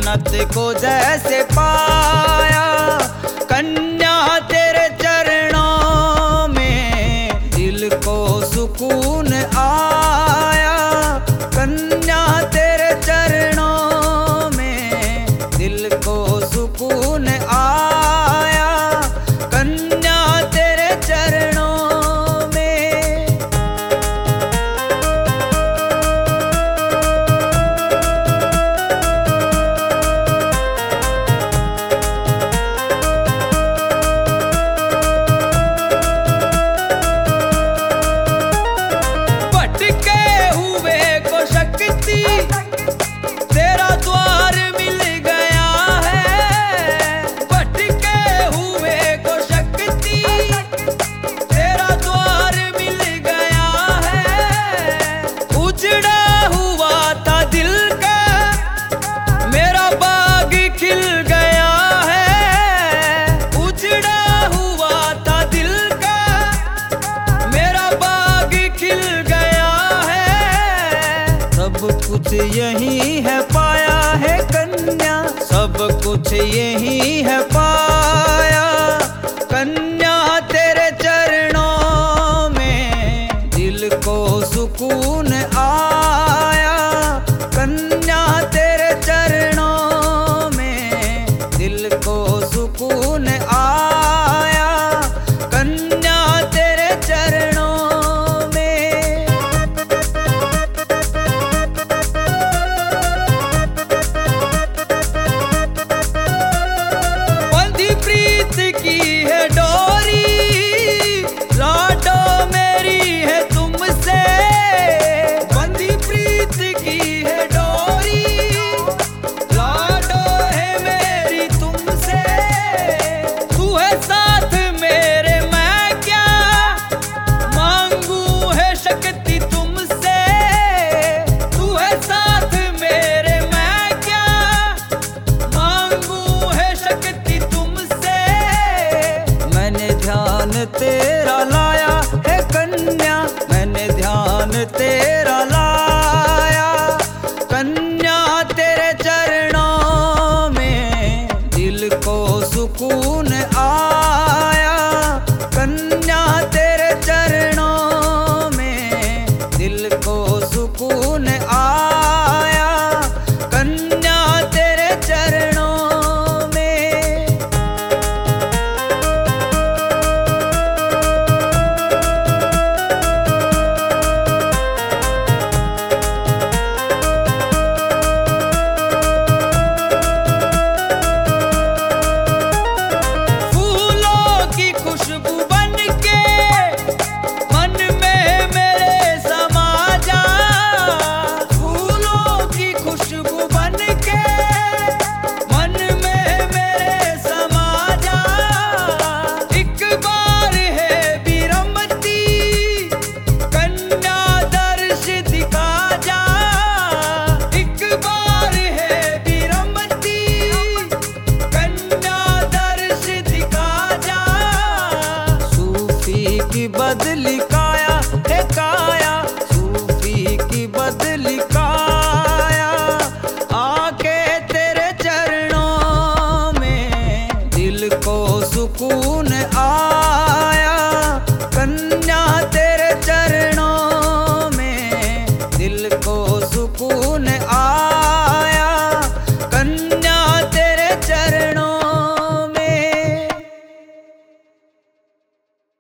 जन्नत को जैसे पाया, कन्या तेरे चरणों में दिल को सुकून आया। कन्या तेरे चरणों में दिल को सुकून आया, कन्या तेरे चरणों में। भटके हुए को शक्ति तेरा द्वार मिल गया है। भटके हुए को शक्ति तेरा द्वार मिल गया है। उजड़ा हुआ था दिल का मेरा बाग खिल गया है। उजड़ा हुआ था दिल का मेरा बाग खिल गया है। सब कुछ यही है पाया है कन्या, सब कुछ यही है पाया। कन्या तेरे चरणों में दिल को सुकून आया। कन्या तेरे चरणों में दिल को सुकून आया, कन्या तेरे चरणों में। बंधी प्रीत की है डोरी, लाडो मेरी है तुमसे। बंधी प्रीत की है डोरी, लाडो है मेरी तुमसे। तू है साथ मेरे मैं क्या मांगू है शक्ति तुमसे। तू है साथ मेरे मैं क्या मांगू है शक्ति तुमसे। मैंने ध्यान तेरा लाया है कन्या, मैंने ध्यान तेरा लाया। कन्या तेरे चरणों में दिल को सुकून आया। कन्या तेरे चरणों में दिल को सुकून आया, कन्या तेरे चरणों